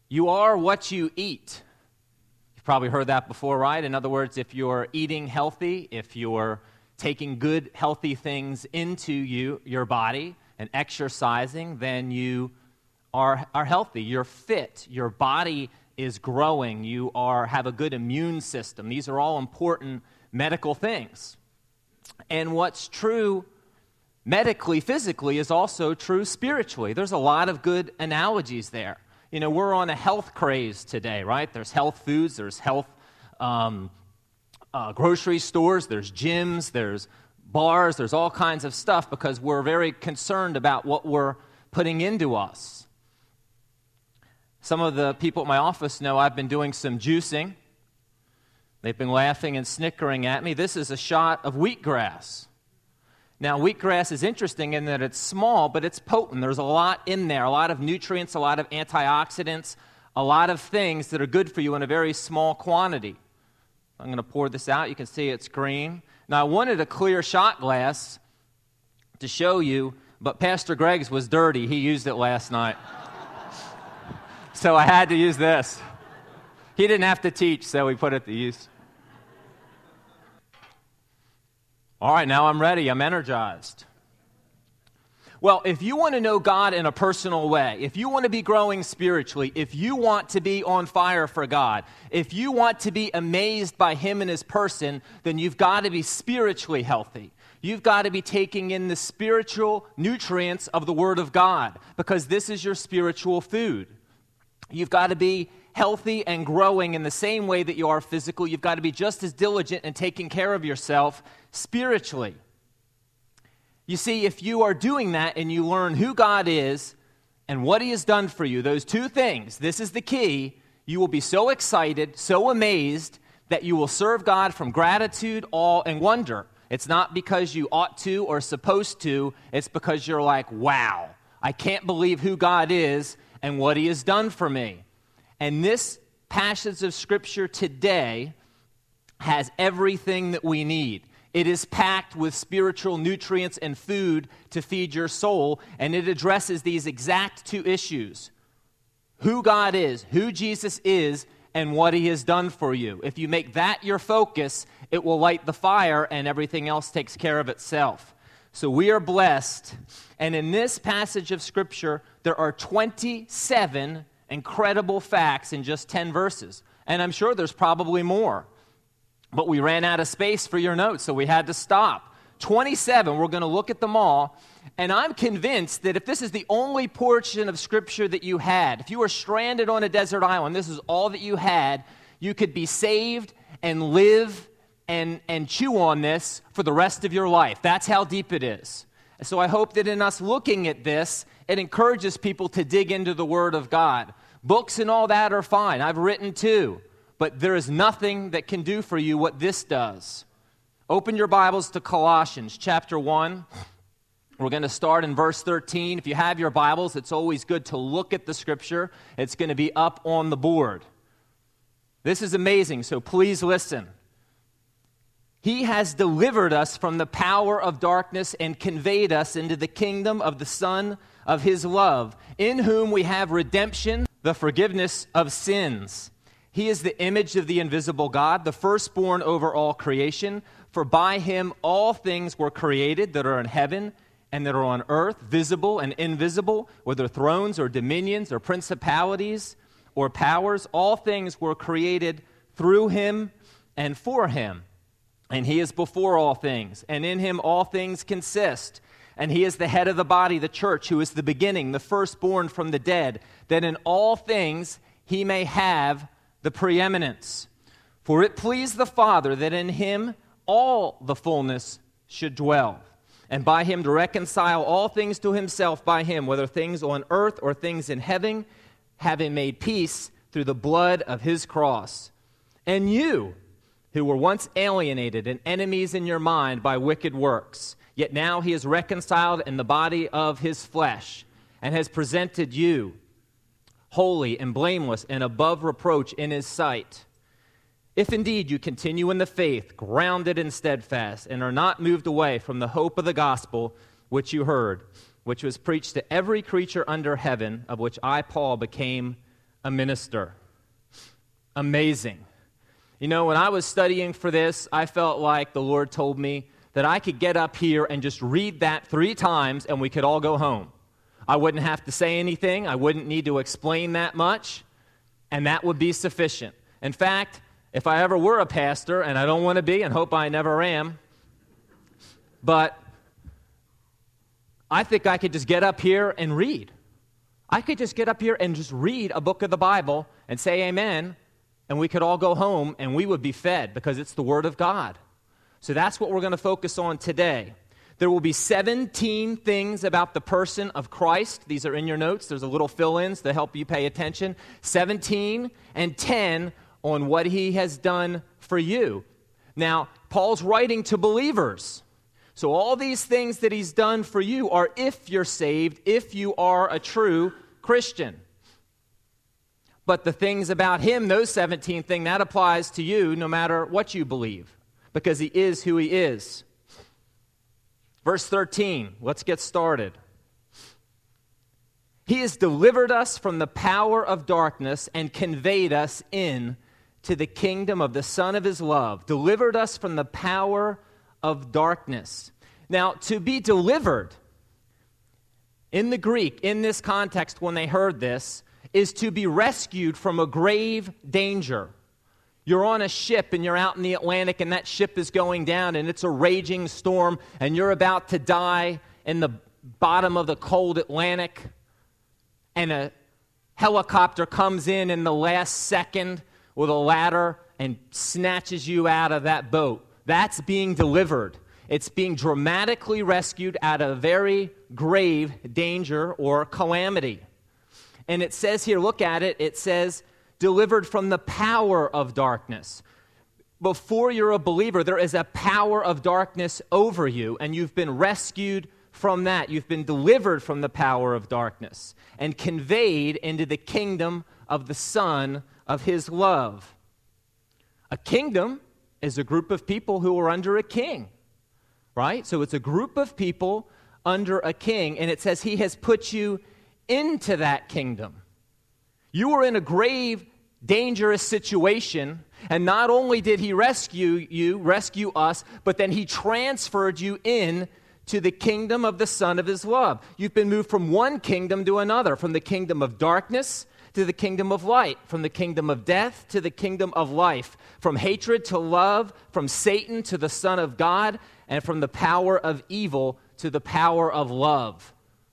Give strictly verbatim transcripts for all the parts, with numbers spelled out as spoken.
You are what you eat. You've probably heard that before, right? In other words, if you're eating healthy, if you're taking good, healthy things into you, your body, and exercising, then you are, are healthy. You're fit. Your body is growing. You are have a good immune system. These are all important medical things. And what's true medically, physically, is also true spiritually. There's a lot of good analogies there. You know, we're on a health craze today, right? There's health foods, there's health um, uh, grocery stores, there's gyms, there's bars, there's all kinds of stuff because we're very concerned about what we're putting into us. Some of the people at my office know I've been doing some juicing. They've been laughing and snickering at me. This is a shot of wheatgrass. Now, wheatgrass is interesting in that it's small, but it's potent. There's a lot in there, a lot of nutrients, a lot of antioxidants, a lot of things that are good for you in a very small quantity. I'm going to pour this out. You can see it's green. Now, I wanted a clear shot glass to show you, but Pastor Greg's was dirty. He used it last night. So I had to use this. He didn't have to teach, so we put it to use. All right, now I'm ready. I'm energized. Well, if you want to know God in a personal way, if you want to be growing spiritually, if you want to be on fire for God, if you want to be amazed by Him and His person, then you've got to be spiritually healthy. You've got to be taking in the spiritual nutrients of the Word of God, because this is your spiritual food. You've got to be healthy and growing in the same way that you are physical. You've got to be just as diligent in taking care of yourself spiritually. You see, if you are doing that and you learn who God is and what He has done for you, those two things, this is the key, you will be so excited, so amazed, that you will serve God from gratitude, awe, and wonder. It's not because you ought to or supposed to. It's because you're like, wow, I can't believe who God is and what He has done for me. And this passage of Scripture today has everything that we need. It is packed with spiritual nutrients and food to feed your soul, and it addresses these exact two issues: who God is, who Jesus is, and what He has done for you. If you make that your focus, it will light the fire, and everything else takes care of itself. So we are blessed, and in this passage of Scripture, there are twenty-seven incredible facts in just ten verses, and I'm sure there's probably more. But we ran out of space for your notes, so we had to stop. twenty-seven, we're going to look at them all. And I'm convinced that if this is the only portion of Scripture that you had, if you were stranded on a desert island, this is all that you had, you could be saved and live and, and chew on this for the rest of your life. That's how deep it is. So I hope that in us looking at this, it encourages people to dig into the Word of God. Books and all that are fine. I've written too. But there is nothing that can do for you what this does. Open your Bibles to Colossians chapter one. We're going to start in verse thirteen. If you have your Bibles, it's always good to look at the Scripture. It's going to be up on the board. This is amazing, so please listen. He has delivered us from the power of darkness and conveyed us into the kingdom of the Son of His love, in whom we have redemption, the forgiveness of sins. He is the image of the invisible God, the firstborn over all creation. For by Him all things were created that are in heaven and that are on earth, visible and invisible, whether thrones or dominions or principalities or powers. All things were created through Him and for Him. And He is before all things, and in Him all things consist. And He is the head of the body, the church, who is the beginning, the firstborn from the dead, that in all things He may have the preeminence. For it pleased the Father that in Him all the fullness should dwell, and by Him to reconcile all things to Himself by Him, whether things on earth or things in heaven, having made peace through the blood of His cross. And you, who were once alienated and enemies in your mind by wicked works, yet now He is reconciled in the body of His flesh, and has presented you holy and blameless and above reproach in His sight. If indeed you continue in the faith, grounded and steadfast, and are not moved away from the hope of the gospel which you heard, which was preached to every creature under heaven, of which I, Paul, became a minister. Amazing. You know, when I was studying for this, I felt like the Lord told me that I could get up here and just read that three times and we could all go home. I wouldn't have to say anything. I wouldn't need to explain that much, and that would be sufficient. In fact, if I ever were a pastor, and I don't want to be and hope I never am, but I think I could just get up here and read. I could just get up here and just read a book of the Bible and say amen, and we could all go home and we would be fed because it's the Word of God. So that's what we're going to focus on today. There will be seventeen things about the person of Christ. These are in your notes. There's a little fill-ins to help you pay attention. seventeen and ten on what he has done for you. Now, Paul's writing to believers. So all these things that he's done for you are if you're saved, if you are a true Christian. But the things about him, those seventeen things, that applies to you no matter what you believe, because he is who he is. Verse thirteen, let's get started. He has delivered us from the power of darkness and conveyed us in to the kingdom of the Son of his love. Delivered us from the power of darkness. Now, to be delivered, in the Greek, in this context, when they heard this, is to be rescued from a grave danger. You're on a ship and you're out in the Atlantic and that ship is going down and it's a raging storm and you're about to die in the bottom of the cold Atlantic, and a helicopter comes in in the last second with a ladder and snatches you out of that boat. That's being delivered. It's being dramatically rescued out of very grave danger or calamity. And it says here, look at it, it says, delivered from the power of darkness. Before you're a believer, there is a power of darkness over you, and you've been rescued from that. You've been delivered from the power of darkness and conveyed into the kingdom of the Son of his love. A kingdom is a group of people who are under a king, right? So it's a group of people under a king, and it says he has put you into that kingdom. You were in a grave, dangerous situation, and not only did he rescue you, rescue us, but then he transferred you in to the kingdom of the Son of his love. You've been moved from one kingdom to another, from the kingdom of darkness to the kingdom of light, from the kingdom of death to the kingdom of life, from hatred to love, from Satan to the Son of God, and from the power of evil to the power of love.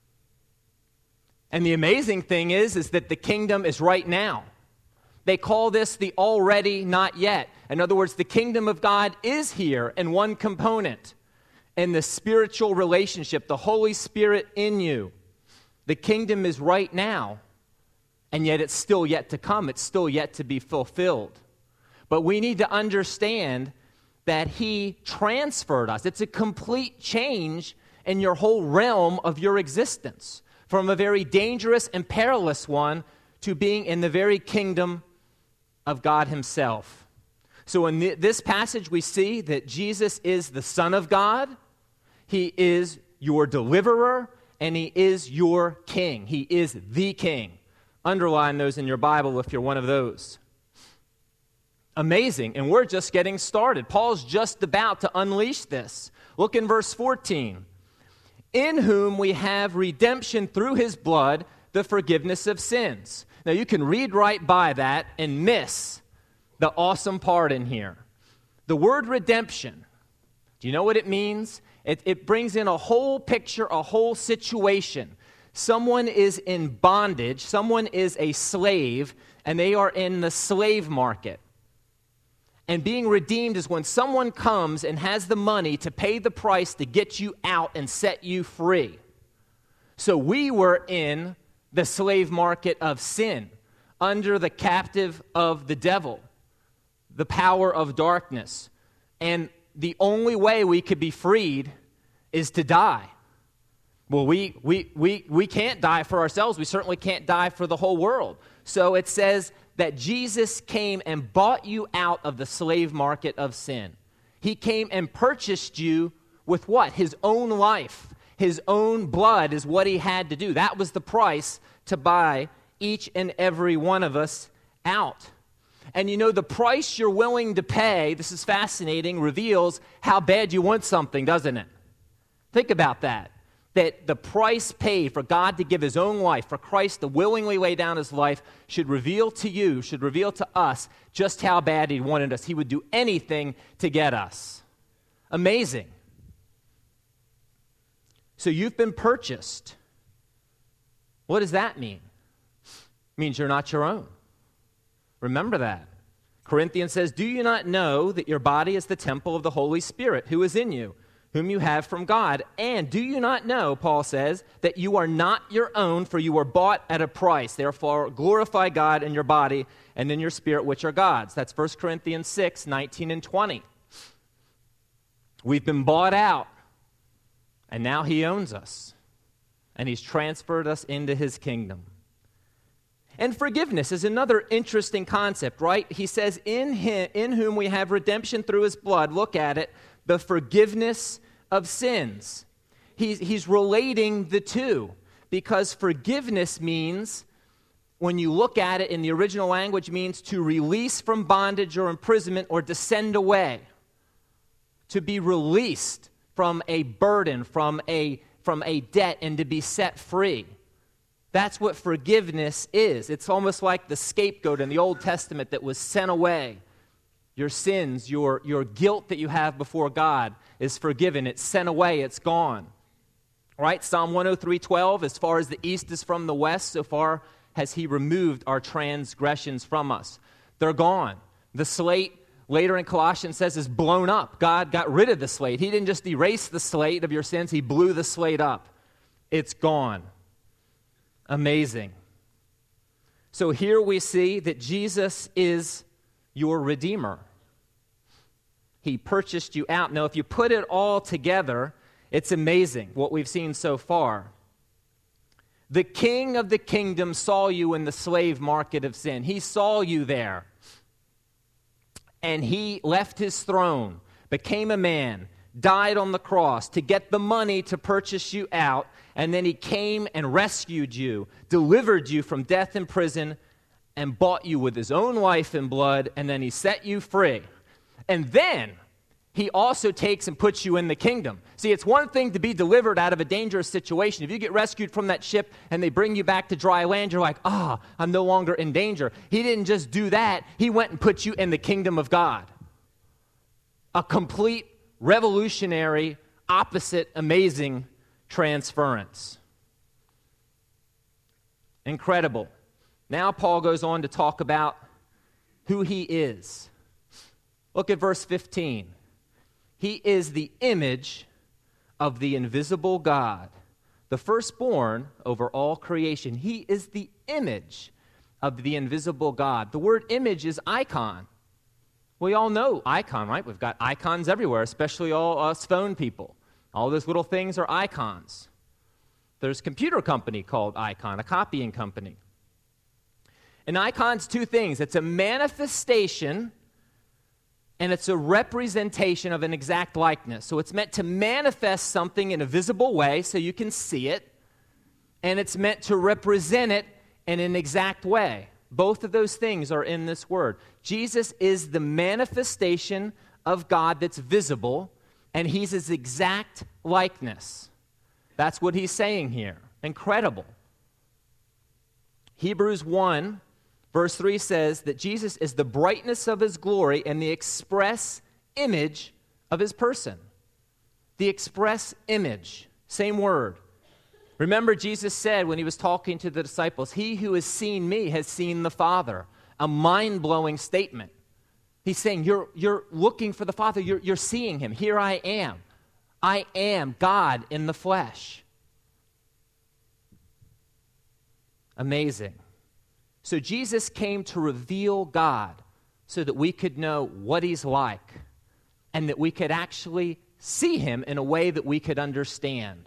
And the amazing thing is, is that the kingdom is right now. They call this the already not yet. In other words, the kingdom of God is here in one component, in the spiritual relationship, the Holy Spirit in you. The kingdom is right now, and yet it's still yet to come. It's still yet to be fulfilled. But we need to understand that he transferred us. It's a complete change in your whole realm of your existence, from a very dangerous and perilous one to being in the very kingdom of God himself. So in th- this passage we see that Jesus is the Son of God, he is your deliverer, and he is your king. He is the king. Underline those in your Bible if you're one of those. Amazing, and we're just getting started. Paul's just about to unleash this. Look in verse fourteen. In whom we have redemption through his blood, the forgiveness of sins. Now, you can read right by that and miss the awesome part in here. The word redemption, do you know what it means? It, it brings in a whole picture, a whole situation. Someone is in bondage, someone is a slave, and they are in the slave market. And being redeemed is when someone comes and has the money to pay the price to get you out and set you free. So we were in the slave market of sin, under the captive of the devil, the power of darkness. And the only way we could be freed is to die. Well, we, we, we, we can't die for ourselves. We certainly can't die for the whole world. So it says that Jesus came and bought you out of the slave market of sin. He came and purchased you with what? His own life. His own blood is what he had to do. That was the price to buy each and every one of us out. And you know, the price you're willing to pay, this is fascinating, reveals how bad you want something, doesn't it? Think about that. That the price paid for God to give his own life, for Christ to willingly lay down his life, should reveal to you, should reveal to us just how bad he wanted us. He would do anything to get us. Amazing. So you've been purchased. What does that mean? It means you're not your own. Remember that. Corinthians says, do you not know that your body is the temple of the Holy Spirit who is in you, whom you have from God? And do you not know, Paul says, that you are not your own, for you were bought at a price. Therefore, glorify God in your body and in your spirit, which are God's. That's First Corinthians six, nineteen and twenty. We've been bought out, and now he owns us, and he's transferred us into his kingdom. And forgiveness is another interesting concept, right? He says, in him, in whom we have redemption through his blood. Look at it, the forgiveness of sins. He's, he's relating the two, because forgiveness means, when you look at it in the original language, means to release from bondage or imprisonment or to send away, to be released from a burden, from a, from a debt, and to be set free. That's what forgiveness is. It's almost like the scapegoat in the Old Testament that was sent away. Your sins, your, your guilt that you have before God is forgiven. It's sent away. It's gone. Right? Psalm one oh three, twelve, as far as the east is from the west, so far has he removed our transgressions from us. They're gone. The slate, later in Colossians says, is blown up. God got rid of the slate. He didn't just erase the slate of your sins. He blew the slate up. It's gone. Amazing. So here we see that Jesus is your Redeemer. He purchased you out. Now, if you put it all together, it's amazing what we've seen so far. The King of the kingdom saw you in the slave market of sin. He saw you there. And he left his throne, became a man, died on the cross to get the money to purchase you out, and then he came and rescued you, delivered you from death and prison, and bought you with his own life and blood, and then he set you free. And then he also takes and puts you in the kingdom. See, it's one thing to be delivered out of a dangerous situation. If you get rescued from that ship and they bring you back to dry land, you're like, ah, oh, I'm no longer in danger. He didn't just do that. He went and put you in the kingdom of God. A complete, revolutionary, opposite, amazing transference. Incredible. Now Paul goes on to talk about who he is. Look at verse fifteen. He is the image of the invisible God, the firstborn over all creation. He is the image of the invisible God. The word image is icon. We all know icon, right? We've got icons everywhere, especially all us phone people. All those little things are icons. There's a computer company called Icon, a copying company. An icon's two things. It's a manifestation and it's a representation of an exact likeness. So it's meant to manifest something in a visible way so you can see it, and it's meant to represent it in an exact way. Both of those things are in this word. Jesus is the manifestation of God that's visible, and he's his exact likeness. That's what he's saying here. Incredible. Hebrews one, verse three says that Jesus is the brightness of his glory and the express image of his person. The express image, same word. Remember, Jesus said when he was talking to the disciples, he who has seen me has seen the Father. A mind-blowing statement. He's saying, you're, you're looking for the Father. You're, you're seeing him. Here I am. I am God in the flesh. Amazing. So Jesus came to reveal God so that we could know what he's like and that we could actually see him in a way that we could understand.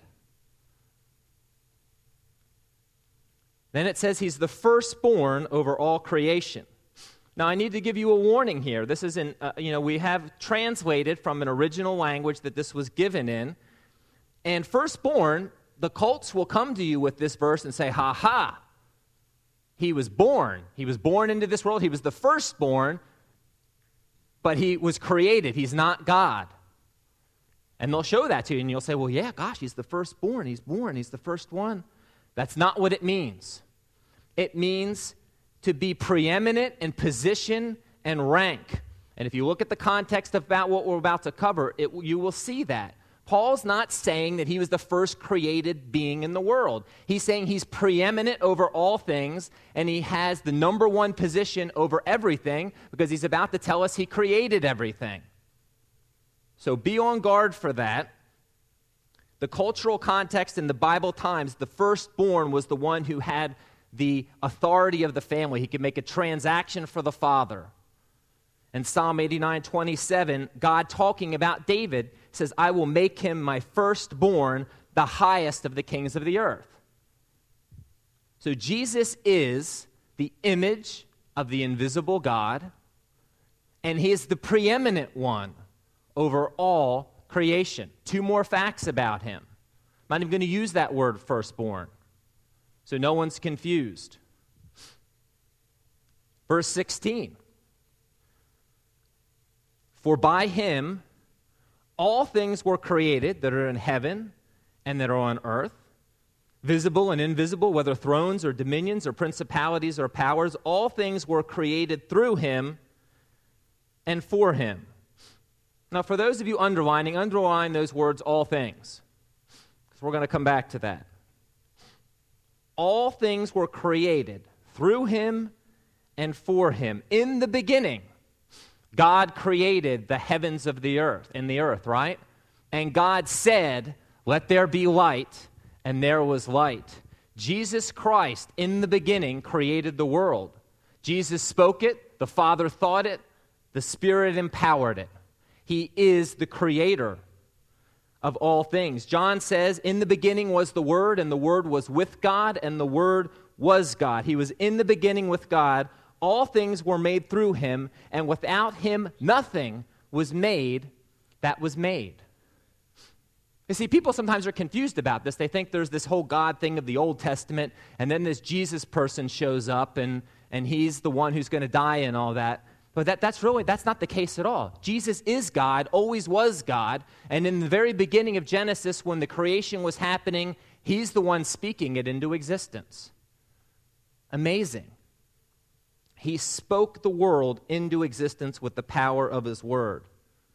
Then it says he's the firstborn over all creation. Now, I need to give you a warning here. This is in, uh, you know, we have translated from an original language that this was given in. And firstborn, the cults will come to you with this verse and say, ha ha, He was born. He was born into this world. He was the firstborn, but he was created. He's not God. And they'll show that to you, and you'll say, well, yeah, gosh, he's the firstborn. He's born. He's the first one. That's not what it means. It means to be preeminent in position and rank. And if you look at the context about what we're about to cover, it, you will see that. Paul's not saying that he was the first created being in the world. He's saying he's preeminent over all things, and he has the number one position over everything because he's about to tell us he created everything. So be on guard for that. The cultural context in the Bible times, the firstborn was the one who had the authority of the family. He could make a transaction for the father. In Psalm eighty-nine twenty-seven, God talking about David says, I will make him my firstborn, the highest of the kings of the earth. So Jesus is the image of the invisible God, and he is the preeminent one over all creation. Two more facts about him. I'm not even going to use that word firstborn, so no one's confused. Verse sixteen. For by him all things were created that are in heaven and that are on earth, visible and invisible, whether thrones or dominions or principalities or powers, all things were created through him and for him. Now, for those of you underlining, underline those words, all things, because we're going to come back to that. All things were created through him and for him. In the beginning, God created the heavens of the earth, and the earth, right? And God said, let there be light, and there was light. Jesus Christ, in the beginning, created the world. Jesus spoke it, the Father thought it, the Spirit empowered it. He is the creator of all things. John says, in the beginning was the Word, and the Word was with God, and the Word was God. He was in the beginning with God. All things were made through him, and without him nothing was made that was made. You see, people sometimes are confused about this. They think there's this whole God thing of the Old Testament, and then this Jesus person shows up, and, and he's the one who's going to die and all that. But that, that's really, that's not the case at all. Jesus is God, always was God, and in the very beginning of Genesis, when the creation was happening, he's the one speaking it into existence. Amazing. He spoke the world into existence with the power of his word.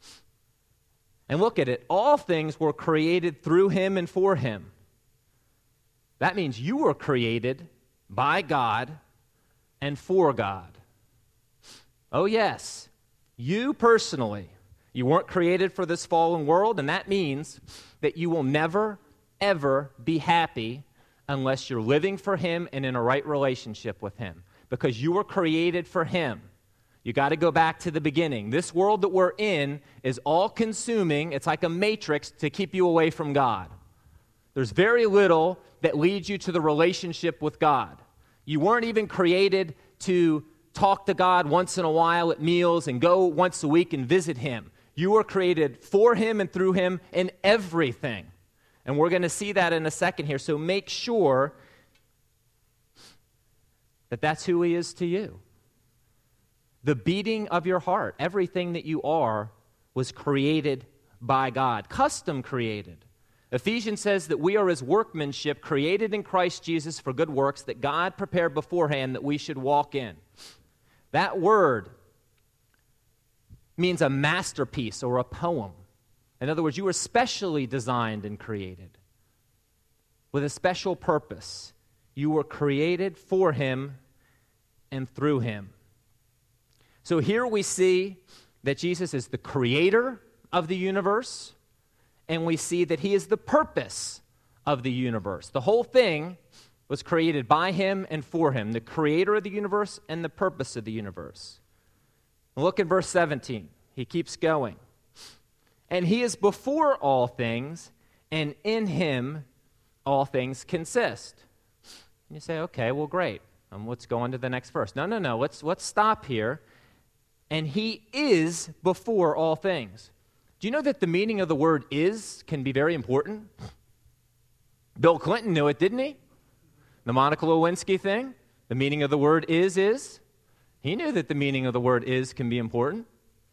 And look at it. All things were created through him and for him. That means you were created by God and for God. Oh, yes. You personally. You weren't created for this fallen world, and that means that you will never, ever be happy unless you're living for him and in a right relationship with him. Because you were created for him. You got to go back to the beginning. This world that we're in is all-consuming. It's like a matrix to keep you away from God. There's very little that leads you to the relationship with God. You weren't even created to talk to God once in a while at meals and go once a week and visit him. You were created for him and through him in everything. And we're going to see that in a second here. So make sure that that's who he is to you. The beating of your heart, everything that you are, was created by God, custom created. Ephesians says that we are his workmanship, created in Christ Jesus for good works that God prepared beforehand that we should walk in. That word means a masterpiece or a poem. In other words, you were specially designed and created with a special purpose. You were created for him and through him. So here we see that Jesus is the creator of the universe, and we see that he is the purpose of the universe. The whole thing was created by him and for him, the creator of the universe and the purpose of the universe. Look at verse seventeen. He keeps going. And he is before all things, and in him all things consist. And you say, okay, well, great. Um, let's go on to the next verse. No, no, no. Let's, let's stop here. And he is before all things. Do you know that the meaning of the word is can be very important? Bill Clinton knew it, didn't he? The Monica Lewinsky thing. The meaning of the word is, is. He knew that the meaning of the word is can be important.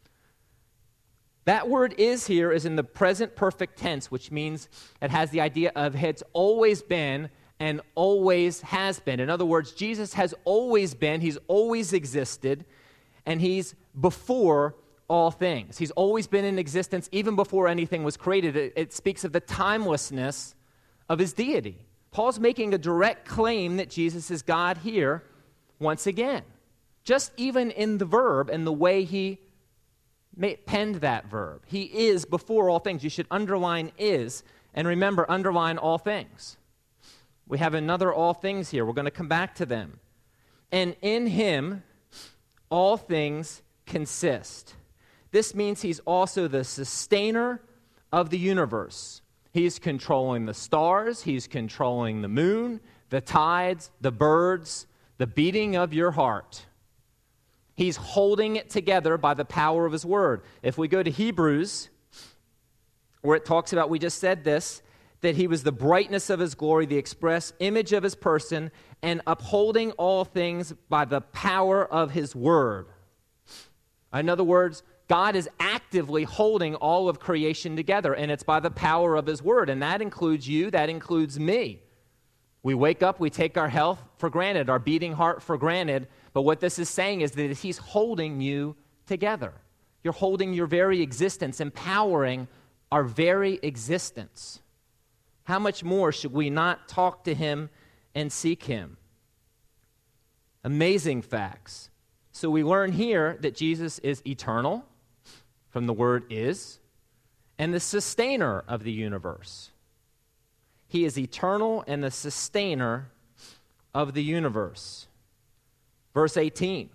That word is here is in the present perfect tense, which means it has the idea of it's always been and always has been. In other words, Jesus has always been, he's always existed, and he's before all things. He's always been in existence even before anything was created. It, it speaks of the timelessness of his deity. Paul's making a direct claim that Jesus is God here once again. Just even in the verb and the way he penned that verb. He is before all things. You should underline is, and remember, underline all things. We have another all things here. We're going to come back to them. And in him, all things consist. This means he's also the sustainer of the universe. He's controlling the stars. He's controlling the moon, the tides, the birds, the beating of your heart. He's holding it together by the power of his word. If we go to Hebrews, where it talks about, we just said this, that he was the brightness of his glory, the express image of his person, and upholding all things by the power of his word. In other words, God is actively holding all of creation together, and it's by the power of his word, and that includes you, that includes me. We wake up, we take our health for granted, our beating heart for granted, but what this is saying is that he's holding you together. You're holding your very existence, empowering our very existence. How much more should we not talk to him and seek him? Amazing facts. So we learn here that Jesus is eternal, from the word is, and the sustainer of the universe. He is eternal and the sustainer of the universe. Verse eighteen.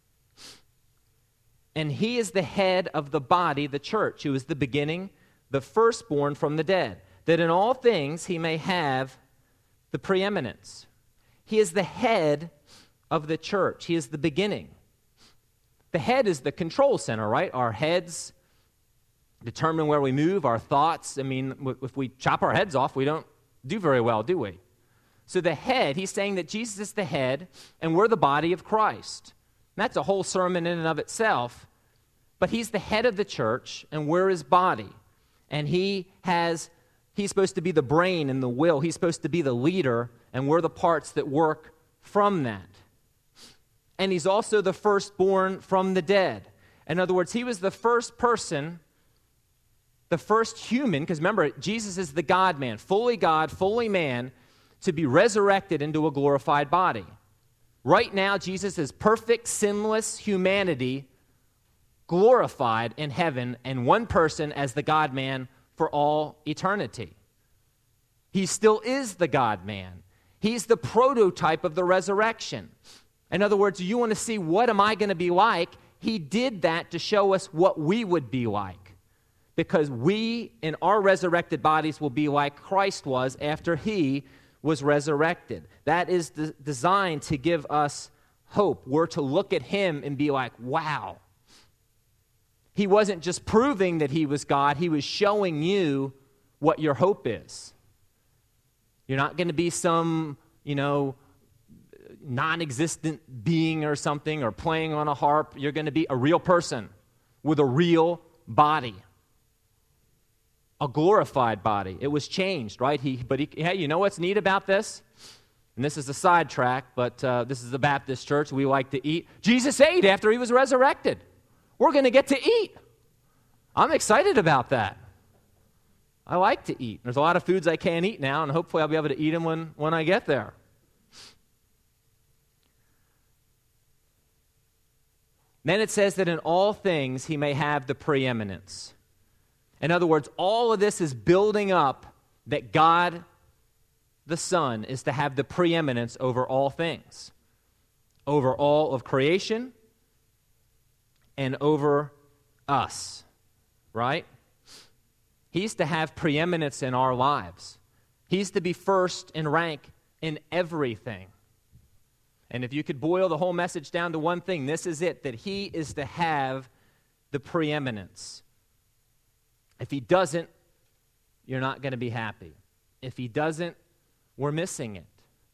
And he is the head of the body, the church, who is the beginning, the firstborn from the dead, that in all things he may have the preeminence. He is the head of the church. He is the beginning. The head is the control center, right? Our heads determine where we move, our thoughts. I mean, if we chop our heads off, we don't do very well, do we? So the head, he's saying that Jesus is the head, and we're the body of Christ. And that's a whole sermon in and of itself. But he's the head of the church, and we're his body. And he has, he's supposed to be the brain and the will. He's supposed to be the leader, and we're the parts that work from that. And he's also the firstborn from the dead. In other words, he was the first person, the first human, because remember, Jesus is the God-man, fully God, fully man, to be resurrected into a glorified body. Right now, Jesus is perfect, sinless humanity, glorified in heaven, and one person as the God-man for all eternity. He still is the God-man. He's the prototype of the resurrection. In other words, you want to see what am I going to be like? He did that to show us what we would be like. Because we, in our resurrected bodies, will be like Christ was after he was resurrected. That is de- designed to give us hope. We're to look at him and be like, wow. He wasn't just proving that he was God. He was showing you what your hope is. You're not going to be some, you know, non-existent being or something, or playing on a harp. You're going to be a real person with a real body, a glorified body. It was changed, right? He, but he, hey, you know what's neat about this? And this is a sidetrack, but uh, this is the Baptist church. We like to eat. Jesus ate after he was resurrected. We're going to get to eat. I'm excited about that. I like to eat. There's a lot of foods I can't eat now, and hopefully I'll be able to eat them when, when I get there. Then it says that in all things he may have the preeminence. In other words, all of this is building up that God, the Son, is to have the preeminence over all things, over all of creation, and over us, right? He's to have preeminence in our lives. He's to be first in rank in everything. And if you could boil the whole message down to one thing, this is it, that he is to have the preeminence. If he doesn't, you're not going to be happy. If he doesn't, we're missing it.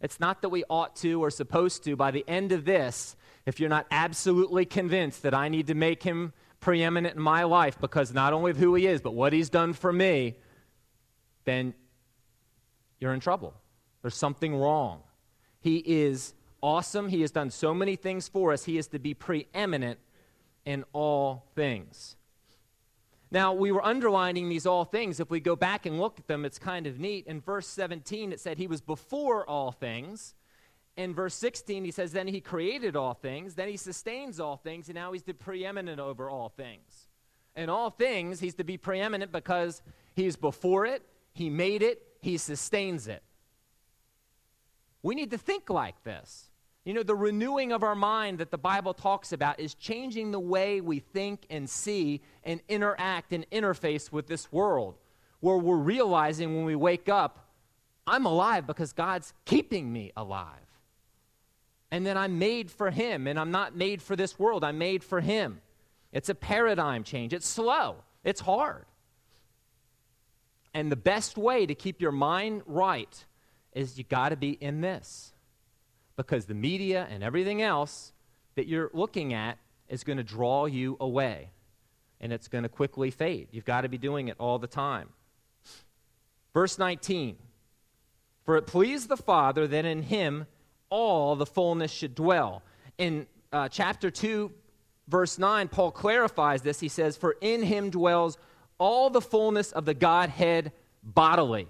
It's not that we ought to or supposed to. By the end of this, if you're not absolutely convinced that I need to make him preeminent in my life because not only of who he is, but what he's done for me, then you're in trouble. There's something wrong. He is awesome. He has done so many things for us. He is to be preeminent in all things. Now, we were underlining these all things. If we go back and look at them, it's kind of neat. In verse seventeen, it said he was before all things. In verse sixteen, he says, then he created all things, then he sustains all things, and now he's the preeminent over all things. In all things, he's to be preeminent because he's before it, he made it, he sustains it. We need to think like this. You know, the renewing of our mind that the Bible talks about is changing the way we think and see and interact and interface with this world, where we're realizing when we wake up, I'm alive because God's keeping me alive. And then I'm made for him, and I'm not made for this world. I'm made for him. It's a paradigm change. It's slow. It's hard. And the best way to keep your mind right is you got to be in this. Because the media and everything else that you're looking at is going to draw you away. And it's going to quickly fade. You've got to be doing it all the time. Verse nineteen. For it pleased the Father that in him all the fullness should dwell. In uh, chapter two, verse nine, Paul clarifies this. He says, for in him dwells all the fullness of the Godhead bodily.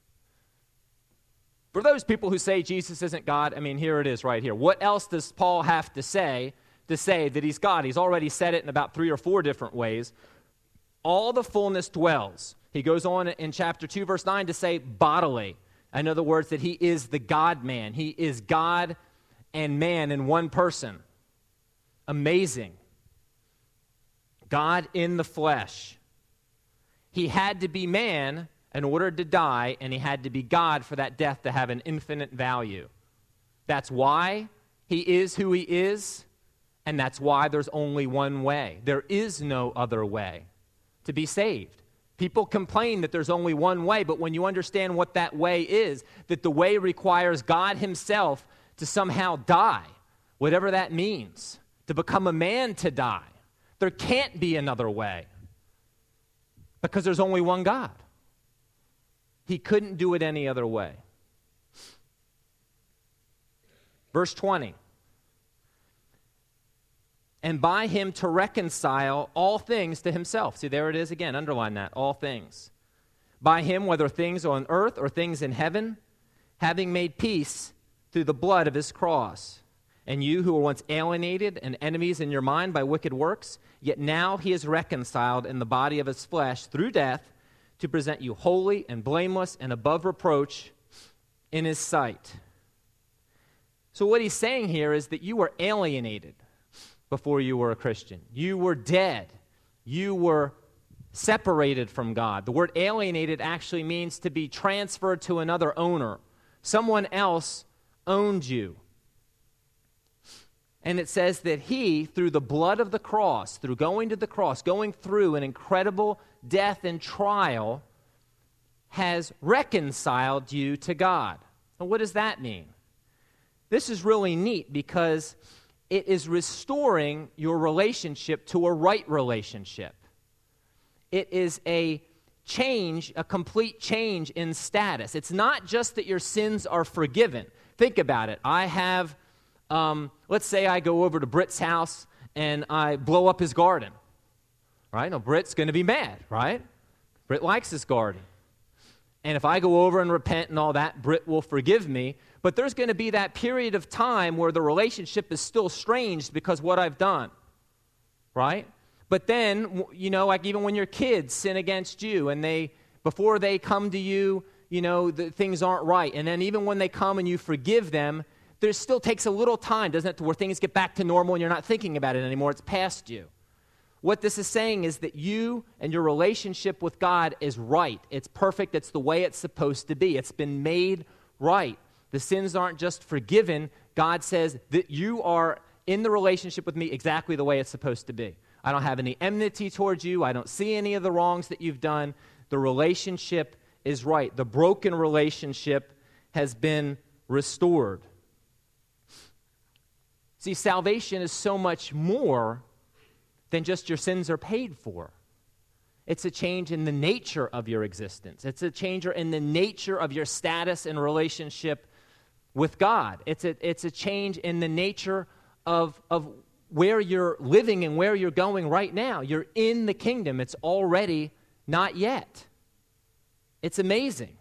For those people who say Jesus isn't God, I mean, here it is right here. What else does Paul have to say to say that he's God? He's already said it in about three or four different ways. All the fullness dwells. He goes on in chapter two, verse nine to say bodily. In other words, that he is the God-man. He is God and man in one person. Amazing. God in the flesh. He had to be man in order to die, and he had to be God for that death to have an infinite value. That's why he is who he is, and that's why there's only one way. There is no other way to be saved. People complain that there's only one way, but when you understand what that way is, that the way requires God himself to somehow die, whatever that means, to become a man to die, there can't be another way because there's only one God. He couldn't do it any other way. Verse twenty. And by him to reconcile all things to himself. See, there it is again. Underline that. All things. By him, whether things on earth or things in heaven, having made peace through the blood of his cross. And you who were once alienated and enemies in your mind by wicked works, yet now he is reconciled in the body of his flesh through death, to present you holy and blameless and above reproach in his sight. So what he's saying here is that you were alienated before you were a Christian. You were dead. You were separated from God. The word alienated actually means to be transferred to another owner. Someone else owned you. And it says that he, through the blood of the cross, through going to the cross, going through an incredible death and trial, has reconciled you to God. Now, what does that mean? This is really neat because it is restoring your relationship to a right relationship. It is a change, a complete change in status. It's not just that your sins are forgiven. Think about it. I have, um, let's say I go over to Britt's house and I blow up his garden. Right? Now, Britt's going to be mad, right? Britt likes his garden. And if I go over and repent and all that, Britt will forgive me. But there's going to be that period of time where the relationship is still estranged because what I've done, right? But then, you know, like even when your kids sin against you and they, before they come to you, you know, the, things aren't right. And then even when they come and you forgive them, there still takes a little time, doesn't it, to where things get back to normal and you're not thinking about it anymore. It's past you. What this is saying is that you and your relationship with God is right. It's perfect. It's the way it's supposed to be. It's been made right. The sins aren't just forgiven. God says that you are in the relationship with me exactly the way it's supposed to be. I don't have any enmity towards you. I don't see any of the wrongs that you've done. The relationship is right. The broken relationship has been restored. See, salvation is so much more than just your sins are paid for. It's a change in the nature of your existence. It's a change in the nature of your status and relationship with God. It's a, it's a change in the nature of, of where you're living and where you're going right now. You're in the kingdom. It's already not yet. It's amazing.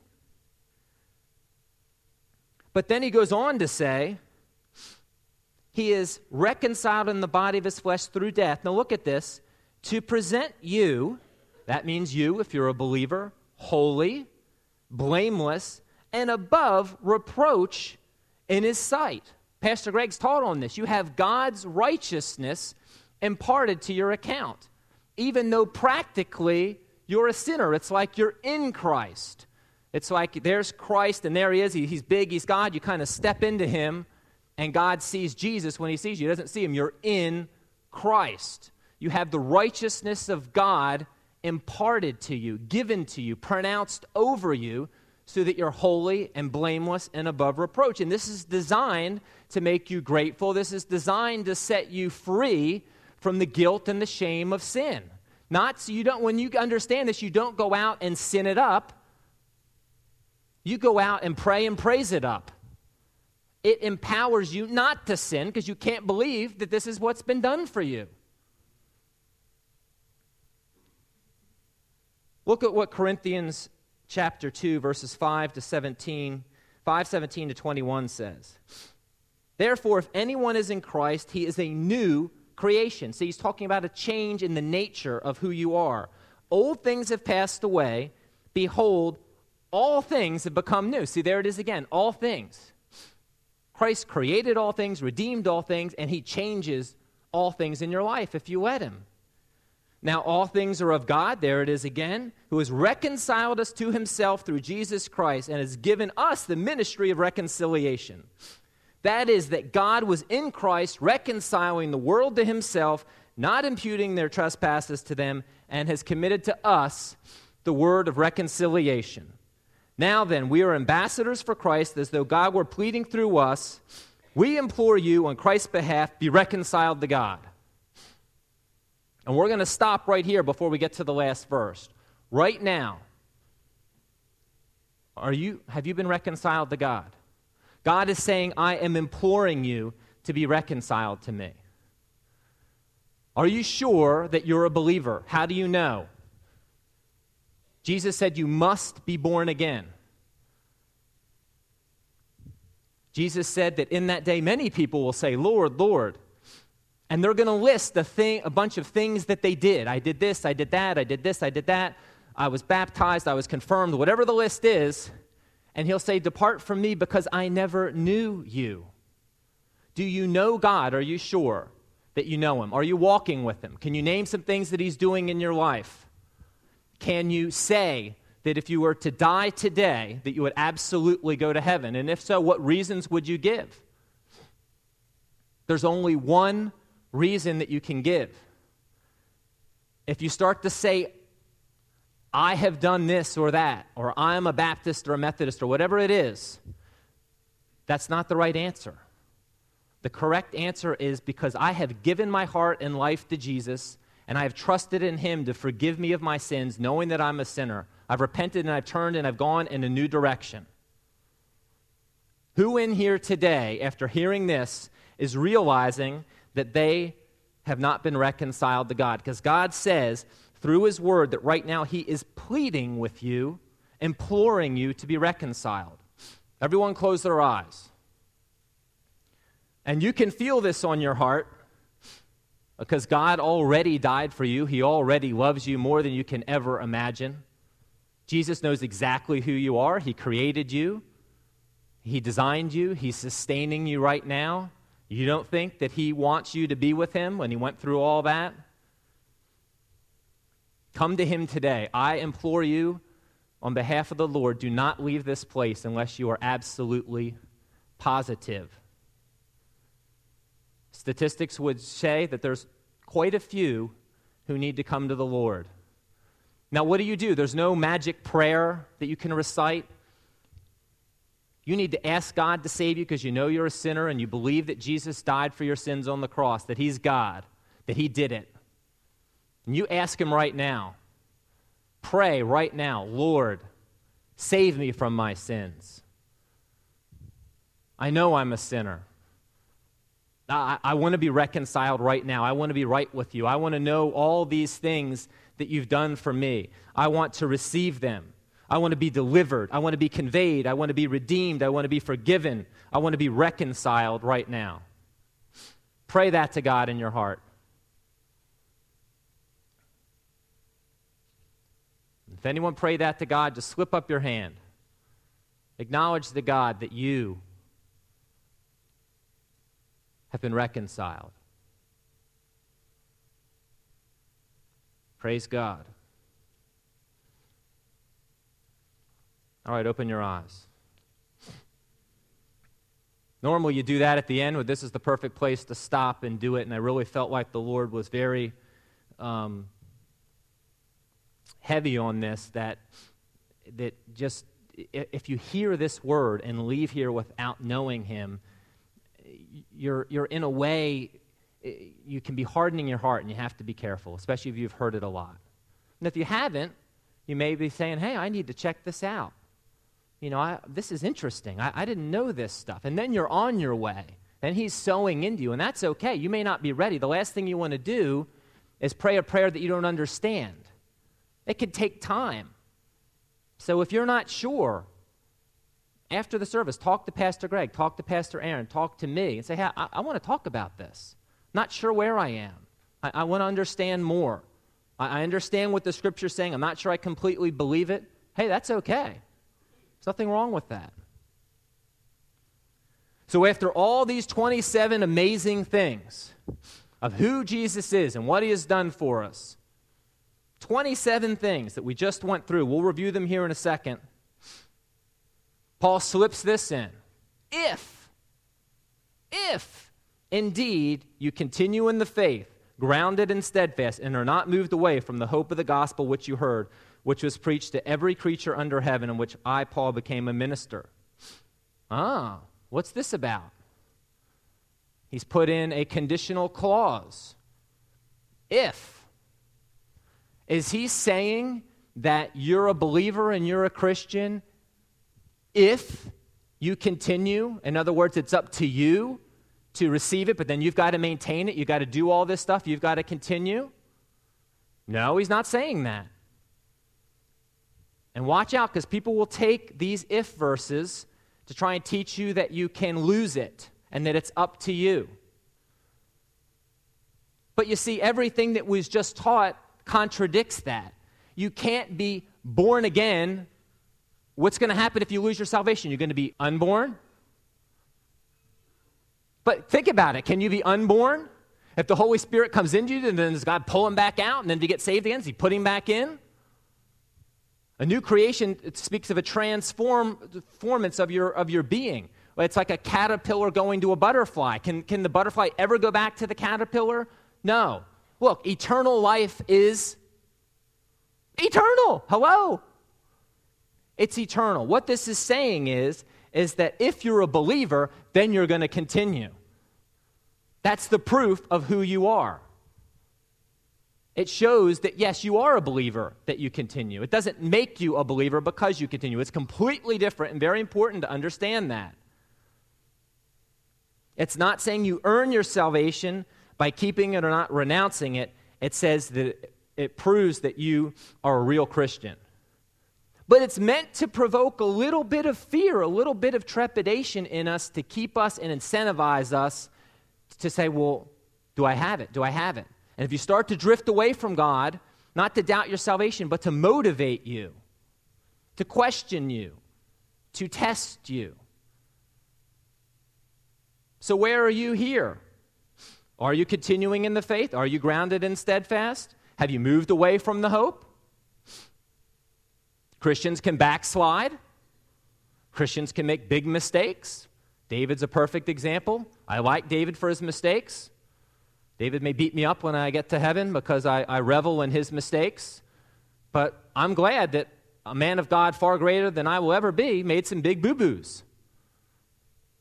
But then he goes on to say, he is reconciled in the body of his flesh through death. Now look at this. To present you, that means you, if you're a believer, holy, blameless, and above reproach in his sight. Pastor Greg's taught on this. You have God's righteousness imparted to your account, even though practically you're a sinner. It's like you're in Christ. It's like there's Christ, and there he is. He, he's big, he's God. You kind of step into him, and God sees Jesus when he sees you. He doesn't see him. You're in Christ. You have the righteousness of God imparted to you, given to you, pronounced over you, so that you're holy and blameless and above reproach. And this is designed to make you grateful. This is designed to set you free from the guilt and the shame of sin. Not so you don't, when you understand this, you don't go out and sin it up. You go out and pray and praise it up. It empowers you not to sin because you can't believe that this is what's been done for you. Look at what Corinthians chapter two, verses five to seventeen, five seventeen to twenty-one says. Therefore, if anyone is in Christ, he is a new creation. So he's talking about a change in the nature of who you are. Old things have passed away. Behold, all things have become new. See, there it is again, all things. Christ created all things, redeemed all things, and he changes all things in your life if you let him. Now, all things are of God, there it is again, who has reconciled us to himself through Jesus Christ and has given us the ministry of reconciliation. That is, that God was in Christ reconciling the world to himself, not imputing their trespasses to them, and has committed to us the word of reconciliation. Now then, we are ambassadors for Christ, as though God were pleading through us. We implore you on Christ's behalf, be reconciled to God. And we're going to stop right here before we get to the last verse. Right now, are you, have you been reconciled to God? God is saying, I am imploring you to be reconciled to me. Are you sure that you're a believer? How do you know? Jesus said you must be born again. Jesus said that in that day many people will say, Lord, Lord. And they're going to list the thing, a bunch of things that they did. I did this, I did that, I did this, I did that. I was baptized, I was confirmed, whatever the list is. And he'll say, depart from me because I never knew you. Do you know God? Are you sure that you know him? Are you walking with him? Can you name some things that he's doing in your life? Can you say that if you were to die today, that you would absolutely go to heaven? And if so, what reasons would you give? There's only one reason that you can give. If you start to say, I have done this or that, or I'm a Baptist or a Methodist or whatever it is, that's not the right answer. The correct answer is because I have given my heart and life to Jesus, and I have trusted in him to forgive me of my sins, knowing that I'm a sinner. I've repented and I've turned and I've gone in a new direction. Who in here today, after hearing this, is realizing that they have not been reconciled to God? Because God says through his word that right now he is pleading with you, imploring you to be reconciled. Everyone close their eyes. And you can feel this on your heart because God already died for you. He already loves you more than you can ever imagine. Jesus knows exactly who you are. He created you. He designed you. He's sustaining you right now. You don't think that he wants you to be with him when he went through all that? Come to him today. I implore you, on behalf of the Lord, do not leave this place unless you are absolutely positive. Statistics would say that there's quite a few who need to come to the Lord. Now, what do you do? There's no magic prayer that you can recite. You need to ask God to save you because you know you're a sinner and you believe that Jesus died for your sins on the cross, that he's God, that he did it. And you ask him right now. Pray right now, Lord, save me from my sins. I know I'm a sinner. I, I want to be reconciled right now. I want to be right with you. I want to know all these things that you've done for me. I want to receive them. I want to be delivered. I want to be conveyed. I want to be redeemed. I want to be forgiven. I want to be reconciled right now. Pray that to God in your heart. If anyone pray that to God, just slip up your hand. Acknowledge to God that you have been reconciled. Praise God. All right, open your eyes. Normally you do that at the end, but this is the perfect place to stop and do it, and I really felt like the Lord was very um, heavy on this, that, that just, if you hear this word and leave here without knowing him, you're, you're in a way, you can be hardening your heart, and you have to be careful, especially if you've heard it a lot. And if you haven't, you may be saying, hey, I need to check this out. You know, I, this is interesting. I, I didn't know this stuff. And then you're on your way. Then he's sowing into you, and that's okay. You may not be ready. The last thing you want to do is pray a prayer that you don't understand. It could take time. So if you're not sure, after the service, talk to Pastor Greg, talk to Pastor Aaron, talk to me, and say, hey, I, I want to talk about this. Not sure where I am. I, I want to understand more. I, I understand what the Scripture's saying. I'm not sure I completely believe it. Hey, that's okay. There's nothing wrong with that. So after all these twenty-seven amazing things of who Jesus is and what he has done for us, twenty-seven things that we just went through, we'll review them here in a second. Paul slips this in. If, if indeed you continue in the faith, grounded and steadfast, and are not moved away from the hope of the gospel which you heard, which was preached to every creature under heaven, in which I, Paul, became a minister. Ah, what's this about? He's put in a conditional clause. If. Is he saying that you're a believer and you're a Christian if you continue? In other words, it's up to you to receive it, but then you've got to maintain it. You've got to do all this stuff. You've got to continue. No, he's not saying that. And watch out, because people will take these if verses to try and teach you that you can lose it and that it's up to you. But you see, everything that was just taught contradicts that. You can't be born again. What's going to happen if you lose your salvation? You're going to be unborn? But think about it. Can you be unborn? If the Holy Spirit comes into you, then does God pull him back out? And then to get saved again, does he put him back in? A new creation, it speaks of a transformance of your, of your being. It's like a caterpillar going to a butterfly. Can, can the butterfly ever go back to the caterpillar? No. Look, eternal life is eternal. Hello? It's eternal. What this is saying is, is that if you're a believer, then you're going to continue. That's the proof of who you are. It shows that, yes, you are a believer, that you continue. It doesn't make you a believer because you continue. It's completely different and very important to understand that. It's not saying you earn your salvation by keeping it or not renouncing it. It says that it proves that you are a real Christian. But it's meant to provoke a little bit of fear, a little bit of trepidation in us to keep us and incentivize us to say, well, do I have it? Do I have it? And if you start to drift away from God, not to doubt your salvation, but to motivate you, to question you, to test you. So where are you here? Are you continuing in the faith? Are you grounded and steadfast? Have you moved away from the hope? Christians can backslide. Christians can make big mistakes. David's a perfect example. I like David for his mistakes. David may beat me up when I get to heaven because I, I revel in his mistakes. But I'm glad that a man of God far greater than I will ever be made some big boo-boos.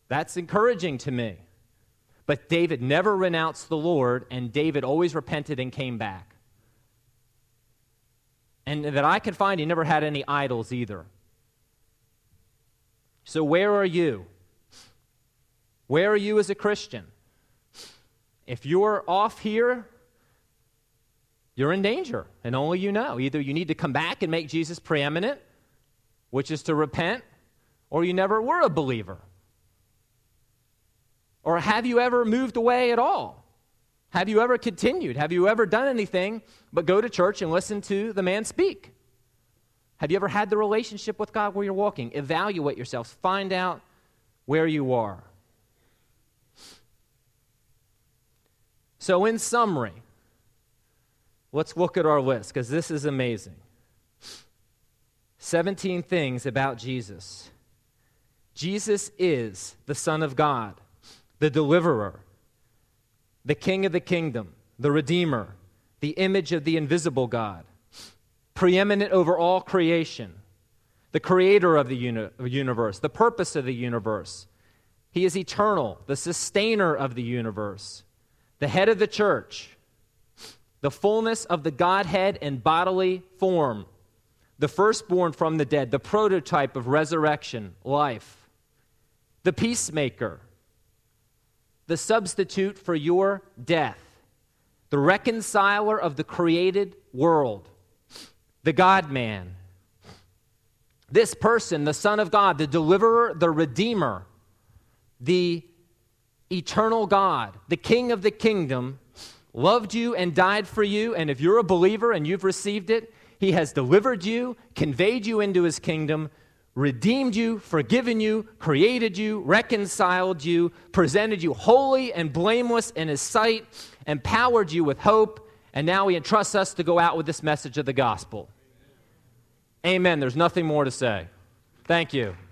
That's encouraging to me. But David never renounced the Lord, and David always repented and came back. And that I can find, he never had any idols either. So where are you? Where are you as a Christian? If you're off here, you're in danger, and only you know. Either you need to come back and make Jesus preeminent, which is to repent, or you never were a believer. Or have you ever moved away at all? Have you ever continued? Have you ever done anything but go to church and listen to the man speak? Have you ever had the relationship with God where you're walking? Evaluate yourselves. Find out where you are. So in summary, let's look at our list, because this is amazing. seventeen things about Jesus. Jesus is the Son of God, the deliverer, the King of the kingdom, the Redeemer, the image of the invisible God, preeminent over all creation, the creator of the uni- universe, the purpose of the universe. He is eternal, the sustainer of the universe, the head of the church, the fullness of the Godhead in bodily form, the firstborn from the dead, the prototype of resurrection, life, the peacemaker, the substitute for your death, the reconciler of the created world, the God-man. This person, the Son of God, the deliverer, the Redeemer, the eternal God, the King of the kingdom, loved you and died for you, and if you're a believer and you've received it, he has delivered you, conveyed you into his kingdom, redeemed you, forgiven you, created you, reconciled you, presented you holy and blameless in his sight, empowered you with hope, and now he entrusts us to go out with this message of the gospel. Amen. There's nothing more to say. Thank you.